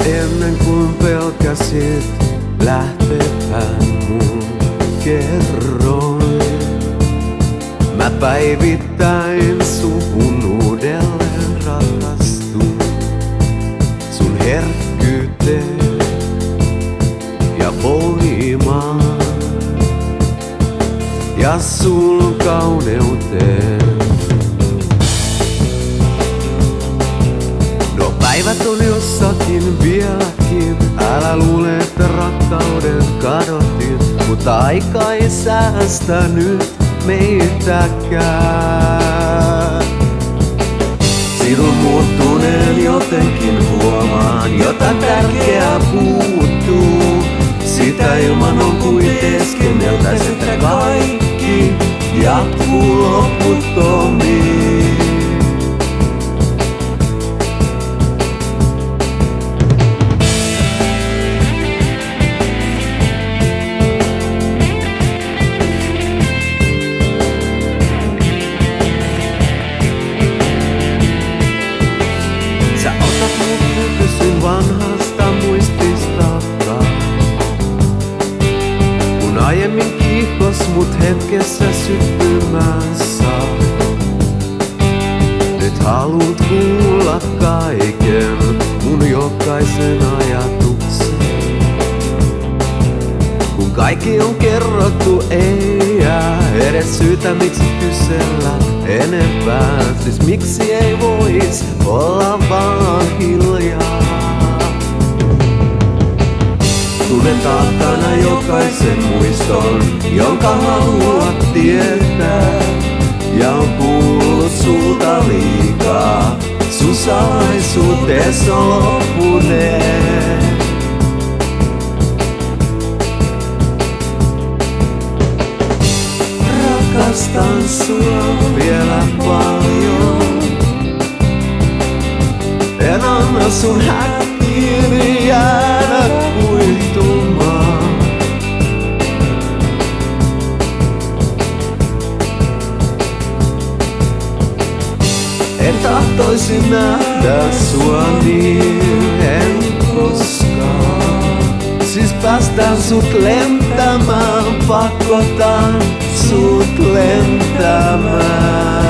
ennen kuin pelkäsit lähtepään mun kerroin. Mä päivittäin suhun uudelleen rakastun sun herkkyyteen ja voimaan ja sun kauneuteen. No päivät on jossakin vieläkin, älä luule, että rakkauden kadotin, mutta aika ei säästä nyt meitäkään. Sinun muuttuneen jotenkin huomaan, jotain tärkeää puuttuu. Sitä ilman on kuin teeskenneltäis, että kaikki jatkuu loputtomiin. Sä otat mut nykyisin vanhasta muististakaan, kun aiemmin kiihkos mut hetkessä syttymään saa. Nyt haluut kuulla kaiken, mun jokaisen ajatuksen. Kun kaikki on kerrottu, ei jää edes syytä miksi kysellä enempää. Siis miksi ei vois olla vaan hiljaa? Tunnen takana jokaisen muiston, jonka haluat tietää. Ja on kuullut sulta liikaa, sun salaisuutees on loppuneen. Rakastan sua vielä paljon. En anna sun hättiin jäädä kuihtumaan. En tahtoisi nähdä sua niin, en koskaan. Siis päästään sut lentämään, pakotan sut lentämään.